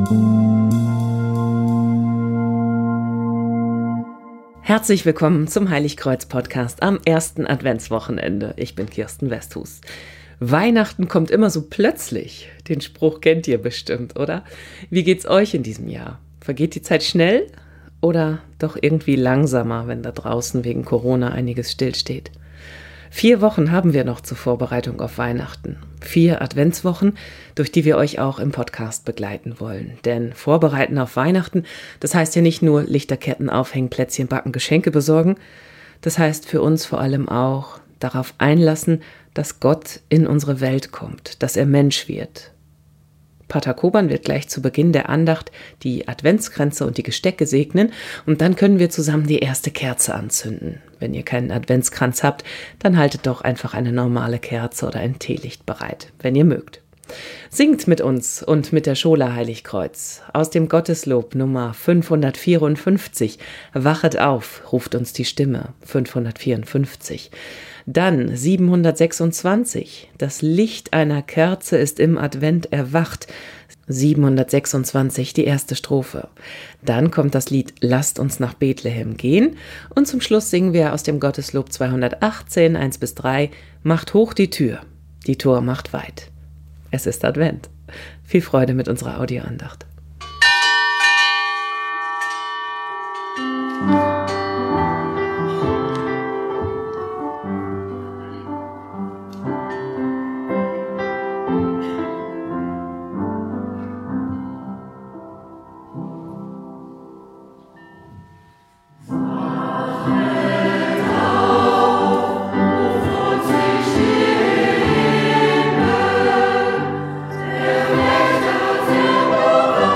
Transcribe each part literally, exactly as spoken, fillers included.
Herzlich willkommen zum Heiligkreuz-Podcast am ersten Adventswochenende. Ich bin Kirsten Westhus. Weihnachten kommt immer so plötzlich. Den Spruch kennt ihr bestimmt, oder? Wie geht's euch in diesem Jahr? Vergeht die Zeit schnell oder doch irgendwie langsamer, wenn da draußen wegen Corona einiges stillsteht? Vier Wochen haben wir noch zur Vorbereitung auf Weihnachten. Vier Adventswochen, durch die wir euch auch im Podcast begleiten wollen. Denn Vorbereiten auf Weihnachten, das heißt ja nicht nur Lichterketten aufhängen, Plätzchen backen, Geschenke besorgen. Das heißt für uns vor allem auch darauf einlassen, dass Gott in unsere Welt kommt, dass er Mensch wird. Pater Koban wird gleich zu Beginn der Andacht die Adventskränze und die Gestecke segnen und dann können wir zusammen die erste Kerze anzünden. Wenn ihr keinen Adventskranz habt, dann haltet doch einfach eine normale Kerze oder ein Teelicht bereit, wenn ihr mögt. Singt mit uns und mit der Schola Heiligkreuz. Aus dem Gotteslob Nummer fünfhundertvierundfünfzig. Wachet auf, ruft uns die Stimme. fünfhundertvierundfünfzig. Dann siebenhundertsechsundzwanzig. Das Licht einer Kerze ist im Advent erwacht. siebenhundertsechsundzwanzig, die erste Strophe. Dann kommt das Lied Lasst uns nach Bethlehem gehen. Und zum Schluss singen wir aus dem Gotteslob zweihundertachtzehn, eins bis drei. Macht hoch die Tür, die Tor macht weit. Es ist Advent. Viel Freude mit unserer Audioandacht. Oh,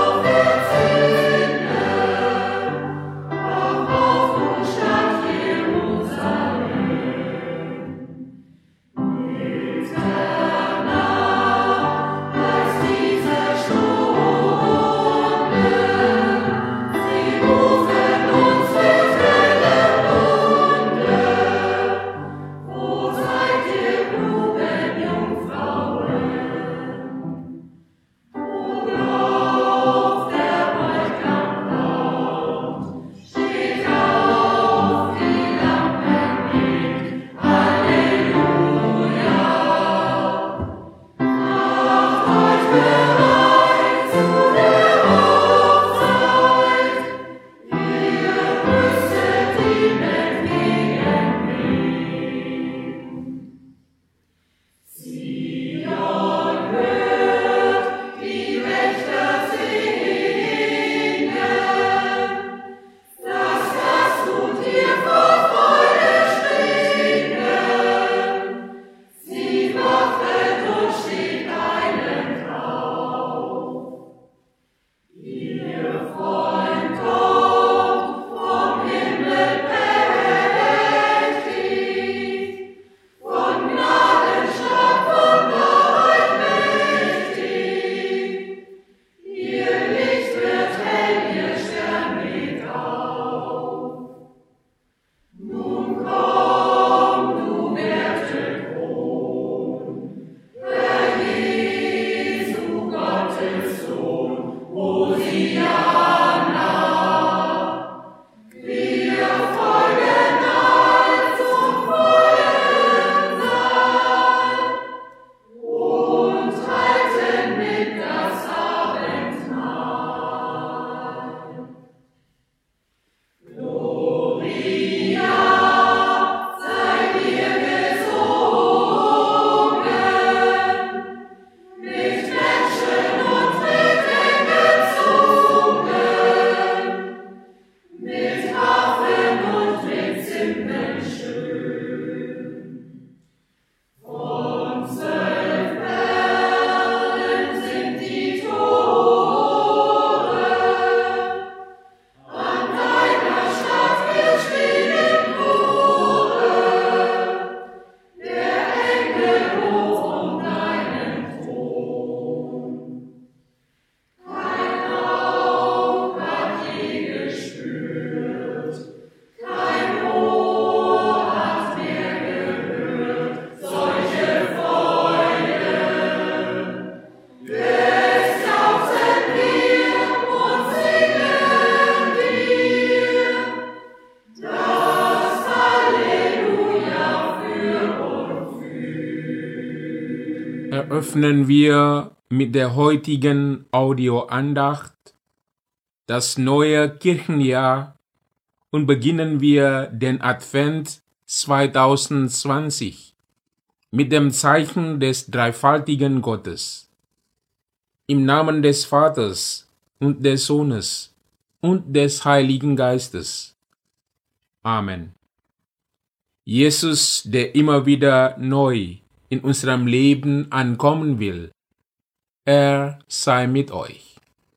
Eröffnen wir mit der heutigen Audioandacht das neue Kirchenjahr und beginnen wir den Advent zwanzig zwanzig mit dem Zeichen des dreifaltigen Gottes. Im Namen des Vaters und des Sohnes und des Heiligen Geistes. Amen. Jesus, der immer wieder neu in unserem Leben ankommen will, er sei mit euch.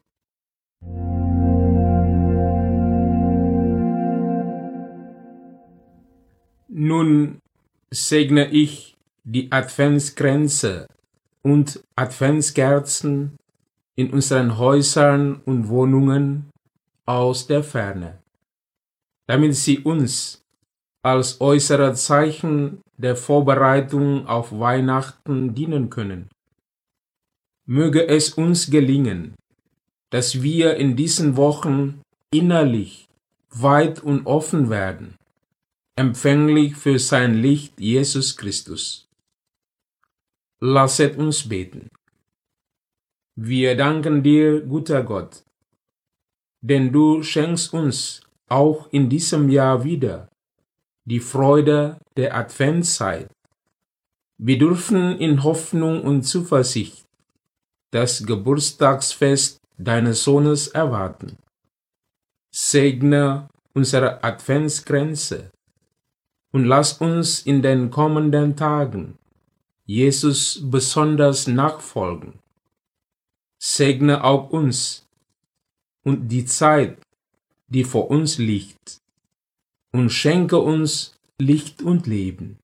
Nun segne ich die Adventskränze und Adventskerzen in unseren Häusern und Wohnungen aus der Ferne, damit sie uns als äußere Zeichen der Vorbereitung auf Weihnachten dienen können. Möge es uns gelingen, dass wir in diesen Wochen innerlich weit und offen werden, empfänglich für sein Licht Jesus Christus. Lasset uns beten. Wir danken dir, guter Gott, denn du schenkst uns auch in diesem Jahr wieder die Freude der Adventszeit. Wir dürfen in Hoffnung und Zuversicht das Geburtstagsfest deines Sohnes erwarten. Segne unsere Adventskränze und lass uns in den kommenden Tagen Jesus besonders nachfolgen. Segne auch uns und die Zeit, die vor uns liegt, und schenke uns Licht und Leben.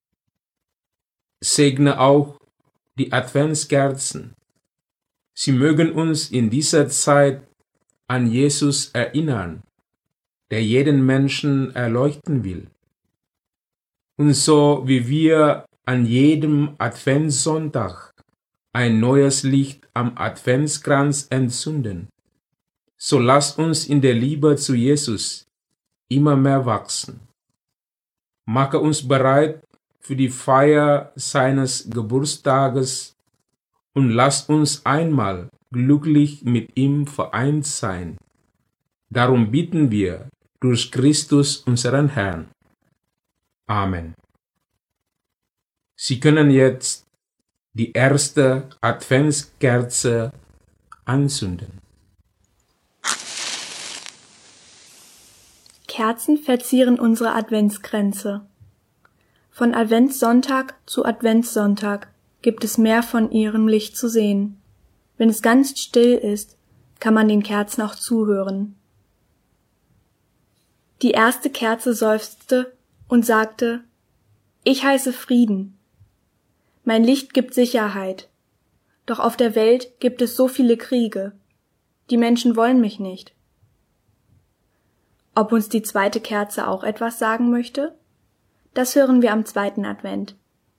Segne auch die Adventskerzen. Sie mögen uns in dieser Zeit an Jesus erinnern, der jeden Menschen erleuchten will. Und so wie wir an jedem Adventssonntag ein neues Licht am Adventskranz entzünden, so lasst uns in der Liebe zu Jesus immer mehr wachsen. Mache uns bereit für die Feier seines Geburtstages und lasst uns einmal glücklich mit ihm vereint sein. Darum bitten wir durch Christus unseren Herrn. Amen. Sie können jetzt die erste Adventskerze anzünden. Kerzen verzieren unsere Adventskränze. Von Adventssonntag zu Adventssonntag gibt es mehr von ihrem Licht zu sehen. Wenn es ganz still ist, kann man den Kerzen auch zuhören. Die erste Kerze seufzte und sagte: Ich heiße Frieden. Mein Licht gibt Sicherheit. Doch auf der Welt gibt es so viele Kriege. Die Menschen wollen mich nicht. Ob uns die zweite Kerze auch etwas sagen möchte? Das hören wir am zweiten Advent.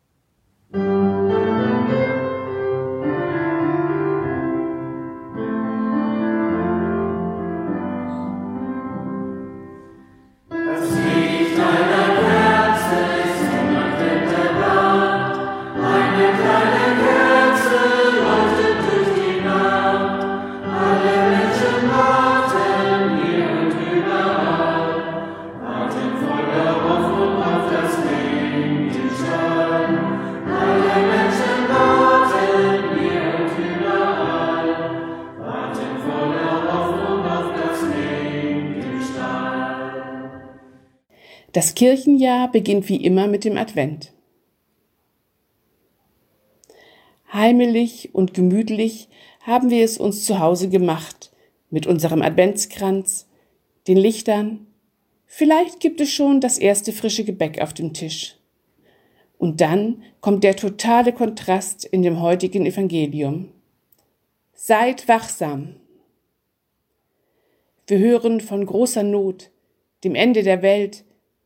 Das Kirchenjahr beginnt wie immer mit dem Advent. Heimelig und gemütlich haben wir es uns zu Hause gemacht, mit unserem Adventskranz, den Lichtern. Vielleicht gibt es schon das erste frische Gebäck auf dem Tisch. Und dann kommt der totale Kontrast in dem heutigen Evangelium. Seid wachsam. Wir hören von großer Not, dem Ende der Welt,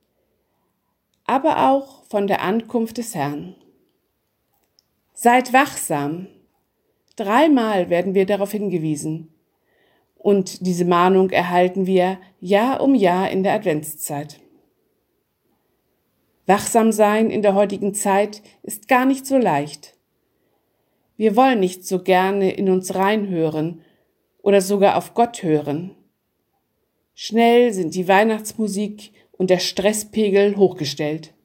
aber auch von der Ankunft des Herrn. Seid wachsam. Dreimal werden wir darauf hingewiesen. Und diese Mahnung erhalten wir Jahr um Jahr in der Adventszeit. Wachsam sein in der heutigen Zeit ist gar nicht so leicht. Wir wollen nicht so gerne in uns reinhören oder sogar auf Gott hören. Schnell sind die Weihnachtsmusik und der Stresspegel hochgestellt.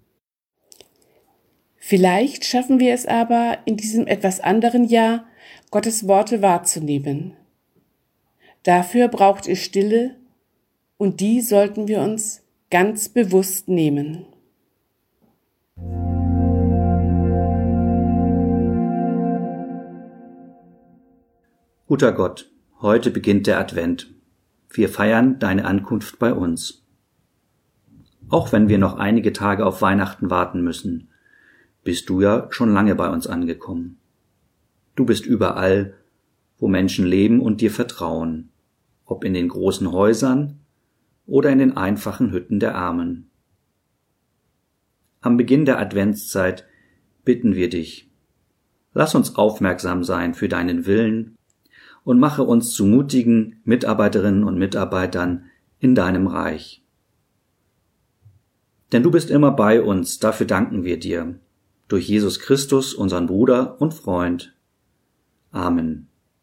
Vielleicht schaffen wir es aber in diesem etwas anderen Jahr, Gottes Worte wahrzunehmen. Dafür braucht es Stille, und die sollten wir uns ganz bewusst nehmen. Guter Gott, heute beginnt der Advent. Wir feiern deine Ankunft bei uns. Auch wenn wir noch einige Tage auf Weihnachten warten müssen, bist du ja schon lange bei uns angekommen. Du bist überall, wo Menschen leben und dir vertrauen, ob in den großen Häusern oder in den einfachen Hütten der Armen. Am Beginn der Adventszeit bitten wir dich, lass uns aufmerksam sein für deinen Willen und mache uns zu mutigen Mitarbeiterinnen und Mitarbeitern in deinem Reich. Denn du bist immer bei uns, dafür danken wir dir, durch Jesus Christus, unseren Bruder und Freund. Amen.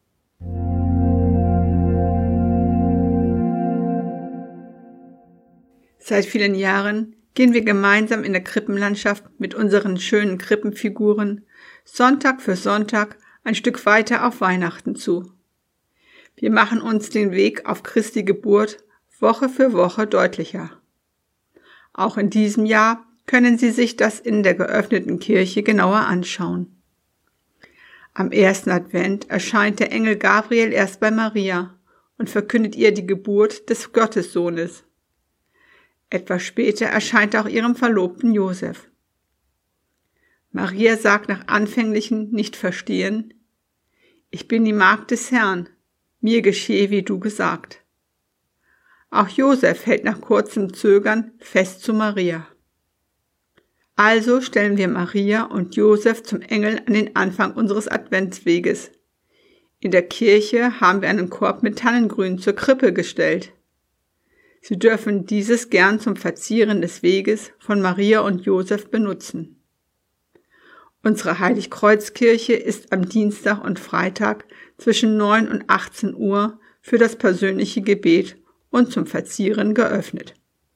Seit vielen Jahren gehen wir gemeinsam in der Krippenlandschaft mit unseren schönen Krippenfiguren Sonntag für Sonntag ein Stück weiter auf Weihnachten zu. Wir machen uns den Weg auf Christi Geburt Woche für Woche deutlicher. Auch in diesem Jahr können Sie sich das in der geöffneten Kirche genauer anschauen. Am ersten Advent erscheint der Engel Gabriel erst bei Maria und verkündet ihr die Geburt des Gottessohnes. Etwas später erscheint er auch ihrem Verlobten Josef. Maria sagt nach anfänglichem Nichtverstehen: Ich bin die Magd des Herrn, mir geschehe, wie du gesagt. Auch Josef hält nach kurzem Zögern fest zu Maria. Also stellen wir Maria und Josef zum Engel an den Anfang unseres Adventsweges. In der Kirche haben wir einen Korb mit Tannengrün zur Krippe gestellt. Sie dürfen dieses gern zum Verzieren des Weges von Maria und Josef benutzen. Unsere Heiligkreuzkirche ist am Dienstag und Freitag zwischen neun und achtzehn Uhr für das persönliche Gebet und zum Verzieren geöffnet.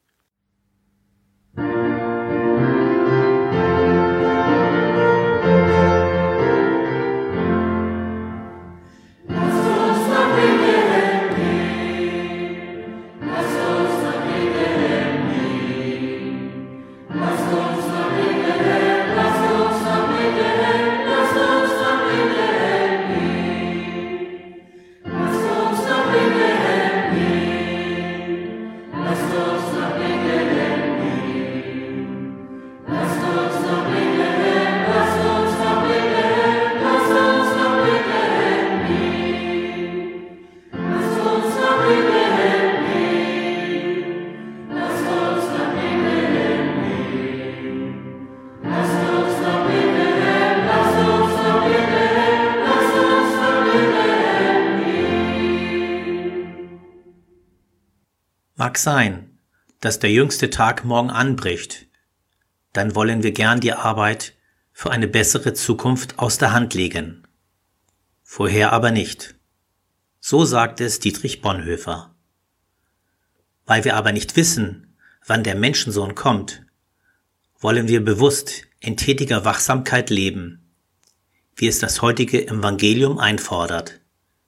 Mag sein, dass der jüngste Tag morgen anbricht. Dann wollen wir gern die Arbeit für eine bessere Zukunft aus der Hand legen. Vorher aber nicht. So sagt es Dietrich Bonhoeffer. Weil wir aber nicht wissen, wann der Menschensohn kommt, wollen wir bewusst in tätiger Wachsamkeit leben, wie es das heutige Evangelium einfordert.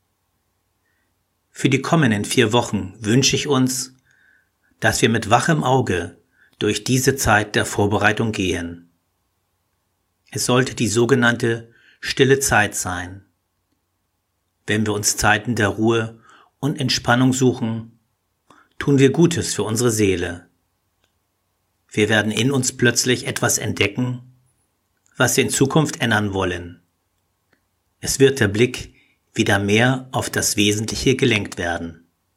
Für die kommenden vier Wochen wünsche ich uns, dass wir mit wachem Auge durch diese Zeit der Vorbereitung gehen. Es sollte die sogenannte stille Zeit sein. Wenn wir uns Zeiten der Ruhe und Entspannung suchen, tun wir Gutes für unsere Seele. Wir werden in uns plötzlich etwas entdecken, was wir in Zukunft ändern wollen. Es wird der Blick wieder mehr auf das Wesentliche gelenkt werden.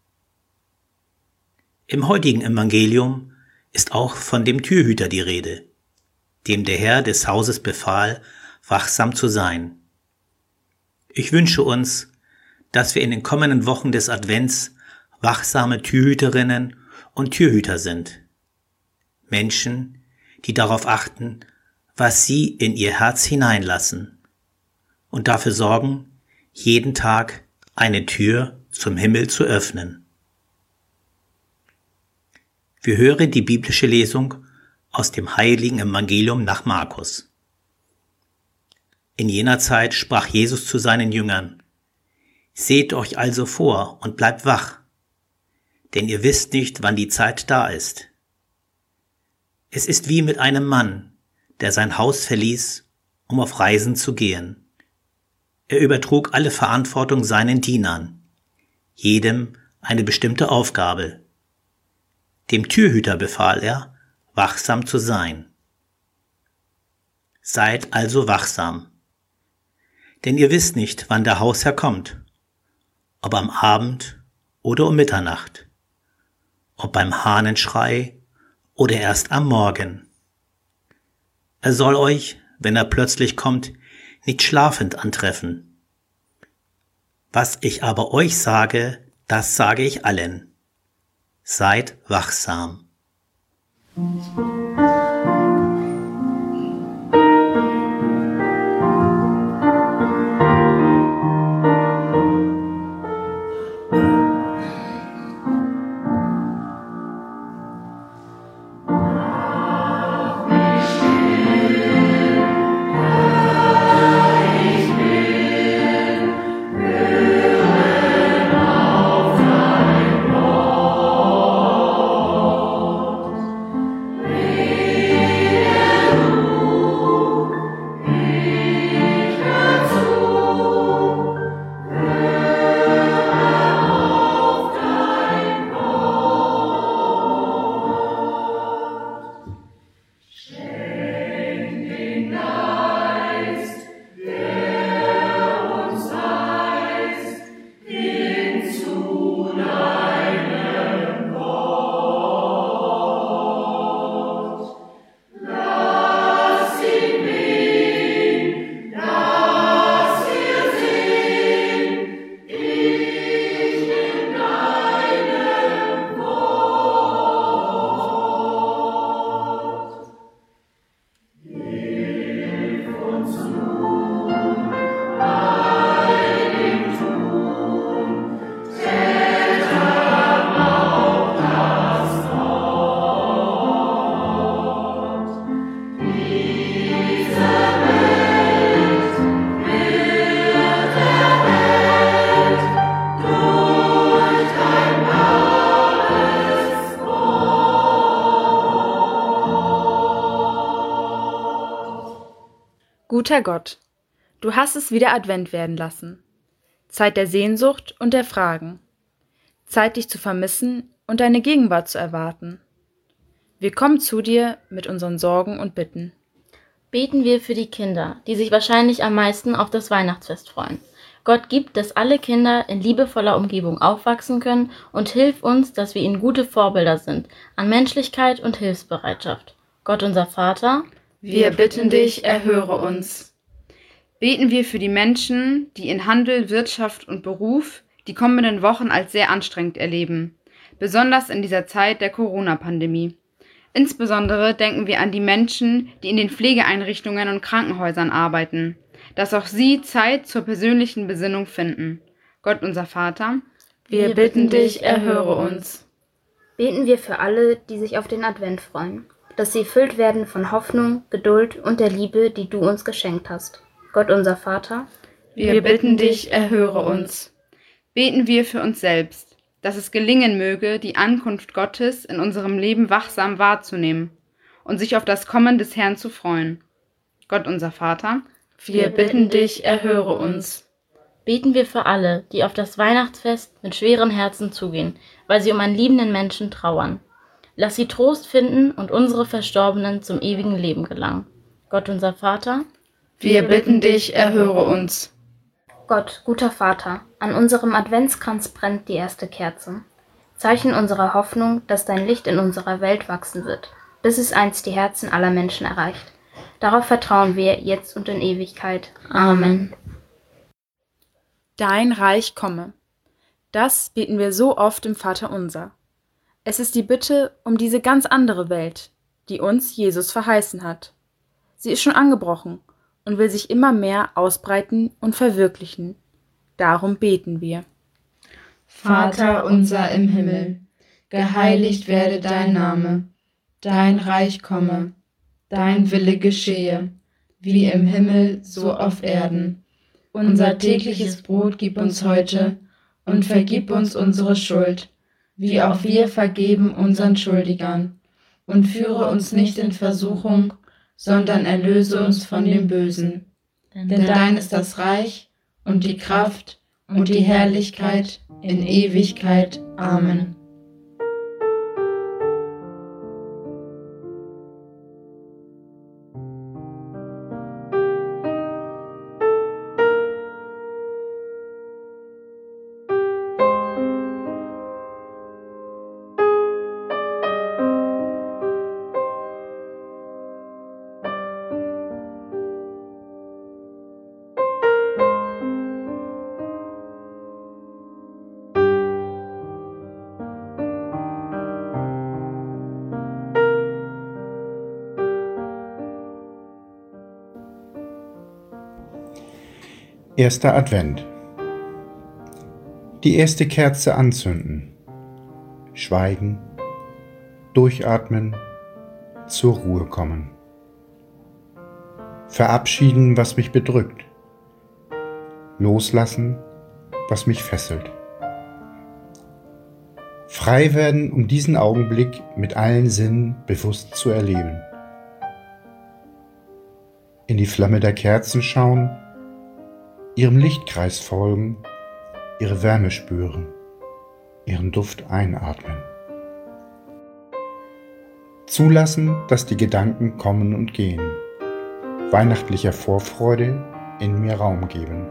Im heutigen Evangelium ist auch von dem Türhüter die Rede, dem der Herr des Hauses befahl, wachsam zu sein. Ich wünsche uns, dass wir in den kommenden Wochen des Advents wachsame Türhüterinnen und Türhüter sind. Menschen, die darauf achten, was sie in ihr Herz hineinlassen und dafür sorgen, jeden Tag eine Tür zum Himmel zu öffnen. Wir hören die biblische Lesung aus dem heiligen Evangelium nach Markus. In jener Zeit sprach Jesus zu seinen Jüngern: Seht euch also vor und bleibt wach, denn ihr wisst nicht, wann die Zeit da ist. Es ist wie mit einem Mann, der sein Haus verließ, um auf Reisen zu gehen. Er übertrug alle Verantwortung seinen Dienern, jedem eine bestimmte Aufgabe. Dem Türhüter befahl er, wachsam zu sein. Seid also wachsam, denn ihr wisst nicht, wann der Hausherr kommt, ob am Abend oder um Mitternacht, ob beim Hahnenschrei oder erst am Morgen. Er soll euch, wenn er plötzlich kommt, nicht schlafend antreffen. Was ich aber euch sage, das sage ich allen. Seid wachsam. Guter Gott, du hast es wieder Advent werden lassen. Zeit der Sehnsucht und der Fragen. Zeit, dich zu vermissen und deine Gegenwart zu erwarten. Wir kommen zu dir mit unseren Sorgen und Bitten. Beten wir für die Kinder, die sich wahrscheinlich am meisten auf das Weihnachtsfest freuen. Gott gibt, dass alle Kinder in liebevoller Umgebung aufwachsen können und hilf uns, dass wir ihnen gute Vorbilder sind, an Menschlichkeit und Hilfsbereitschaft. Gott unser Vater, wir bitten dich, erhöre uns. Beten wir für die Menschen, die in Handel, Wirtschaft und Beruf die kommenden Wochen als sehr anstrengend erleben, besonders in dieser Zeit der Corona-Pandemie. Insbesondere denken wir an die Menschen, die in den Pflegeeinrichtungen und Krankenhäusern arbeiten, dass auch sie Zeit zur persönlichen Besinnung finden. Gott unser Vater, wir bitten dich, erhöre uns. Beten wir für alle, die sich auf den Advent freuen, dass sie erfüllt werden von Hoffnung, Geduld und der Liebe, die du uns geschenkt hast. Gott unser Vater, wir bitten dich, erhöre uns. Beten wir für uns selbst, dass es gelingen möge, die Ankunft Gottes in unserem Leben wachsam wahrzunehmen und sich auf das Kommen des Herrn zu freuen. Gott unser Vater, wir bitten dich, erhöre uns. Beten wir für alle, die auf das Weihnachtsfest mit schweren Herzen zugehen, weil sie um einen liebenden Menschen trauern. Lass sie Trost finden und unsere Verstorbenen zum ewigen Leben gelangen. Gott unser Vater, wir bitten dich, erhöre uns. Gott, guter Vater, an unserem Adventskranz brennt die erste Kerze. Zeichen unserer Hoffnung, dass dein Licht in unserer Welt wachsen wird, bis es einst die Herzen aller Menschen erreicht. Darauf vertrauen wir jetzt und in Ewigkeit. Amen. Dein Reich komme. Das beten wir so oft im Vaterunser. Es ist die Bitte um diese ganz andere Welt, die uns Jesus verheißen hat. Sie ist schon angebrochen und will sich immer mehr ausbreiten und verwirklichen. Darum beten wir. Vater unser im Himmel, geheiligt werde dein Name, dein Reich komme, dein Wille geschehe, wie im Himmel, so auf Erden. Unser tägliches Brot gib uns heute und vergib uns unsere Schuld, wie auch wir vergeben unseren Schuldigern. Und führe uns nicht in Versuchung, sondern erlöse uns von dem Bösen. Denn dein ist das Reich und die Kraft und die Herrlichkeit in Ewigkeit. Amen. Erster Advent. Die erste Kerze anzünden. Schweigen. Durchatmen. Zur Ruhe kommen. Verabschieden, was mich bedrückt. Loslassen, was mich fesselt. Frei werden, um diesen Augenblick mit allen Sinnen bewusst zu erleben. In die Flamme der Kerzen schauen, ihrem Lichtkreis folgen, ihre Wärme spüren, ihren Duft einatmen. Zulassen, dass die Gedanken kommen und gehen, weihnachtlicher Vorfreude in mir Raum geben.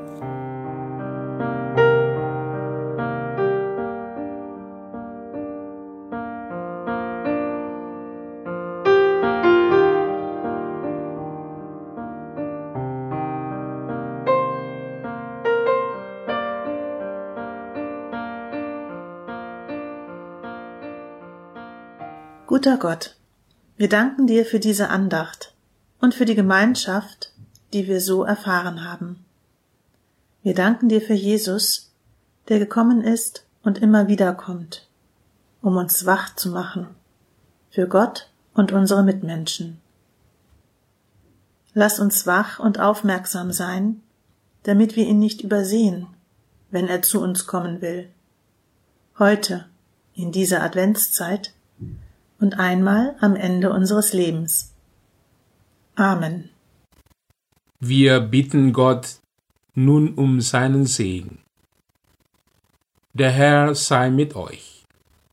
Guter Gott, wir danken dir für diese Andacht und für die Gemeinschaft, die wir so erfahren haben. Wir danken dir für Jesus, der gekommen ist und immer wieder kommt, um uns wach zu machen, für Gott und unsere Mitmenschen. Lass uns wach und aufmerksam sein, damit wir ihn nicht übersehen, wenn er zu uns kommen will. Heute, in dieser Adventszeit, und einmal am Ende unseres Lebens. Amen. Wir bitten Gott nun um seinen Segen. Der Herr sei mit euch.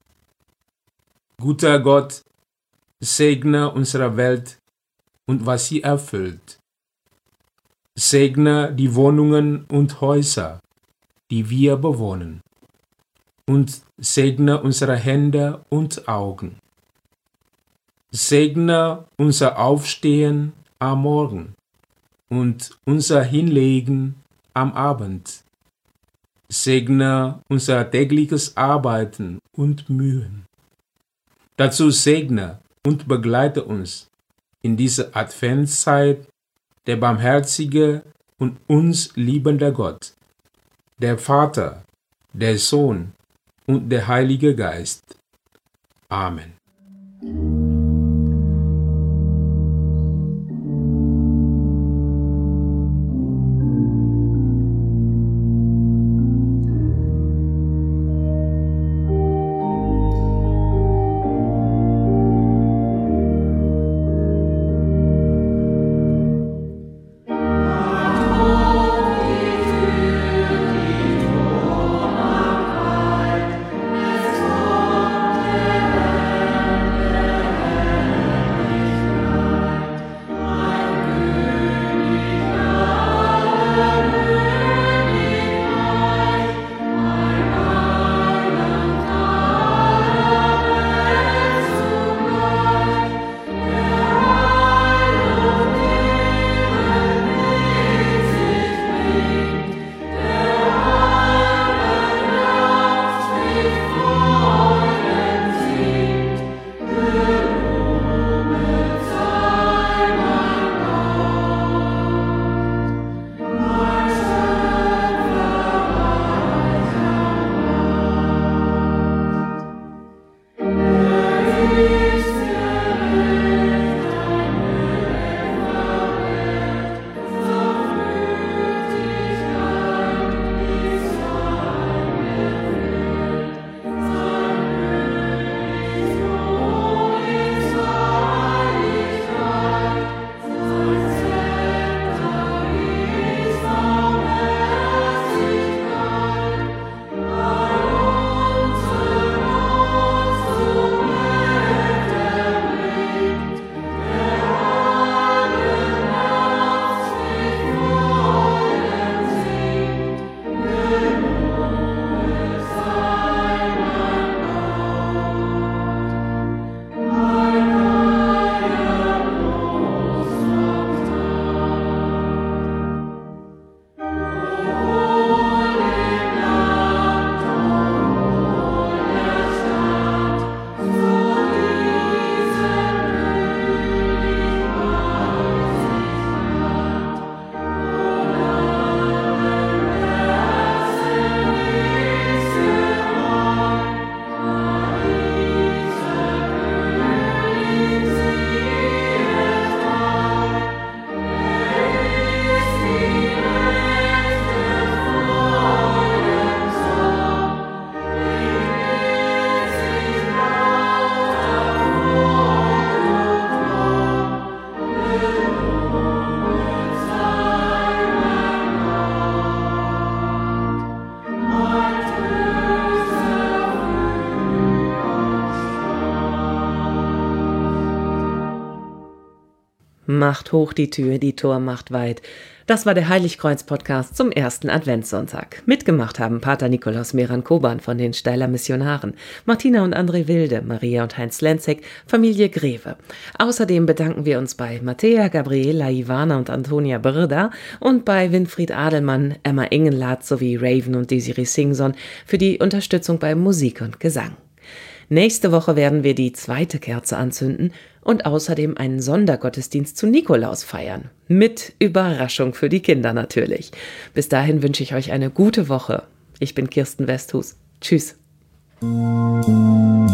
Guter Gott, segne unsere Welt und was sie erfüllt. Segne die Wohnungen und Häuser, die wir bewohnen. Und segne unsere Hände und Augen. Segne unser Aufstehen am Morgen und unser Hinlegen am Abend. Segne unser tägliches Arbeiten und Mühen. Dazu segne und begleite uns in dieser Adventszeit der barmherzige und uns liebende Gott, der Vater, der Sohn und der Heilige Geist. Amen. macht hoch die Tür, die Tor macht weit. Das war der Heiligkreuz-Podcast zum ersten Adventssonntag. Mitgemacht haben Pater Nikolaus Meran-Koban von den Steiler Missionaren, Martina und André Wilde, Maria und Heinz Lenzek, Familie Greve. Außerdem bedanken wir uns bei Mattea, Gabriela, Ivana und Antonia Birda und bei Winfried Adelmann, Emma Ingenlath sowie Raven und Desiree Singson für die Unterstützung bei Musik und Gesang. Nächste Woche werden wir die zweite Kerze anzünden und außerdem einen Sondergottesdienst zu Nikolaus feiern. Mit Überraschung für die Kinder natürlich. Bis dahin wünsche ich euch eine gute Woche. Ich bin Kirsten Westhus. Tschüss.